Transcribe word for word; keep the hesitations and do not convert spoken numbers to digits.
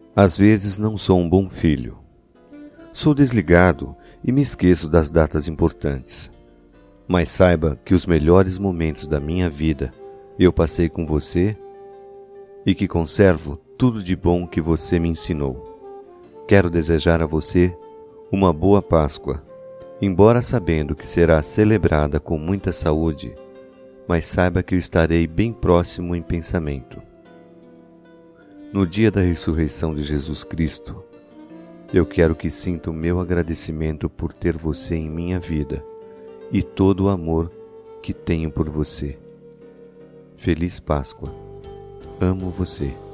Às vezes não sou um bom filho. Sou desligado e me esqueço das datas importantes. Mas saiba que os melhores momentos da minha vida eu passei com você e que conservo tudo de bom que você me ensinou. Quero desejar a você uma boa Páscoa, embora sabendo que será celebrada com muita saúde, mas saiba que eu estarei bem próximo em pensamento. No dia da ressurreição de Jesus Cristo, eu quero que sinta o meu agradecimento por ter você em minha vida e todo o amor que tenho por você. Feliz Páscoa. Amo você.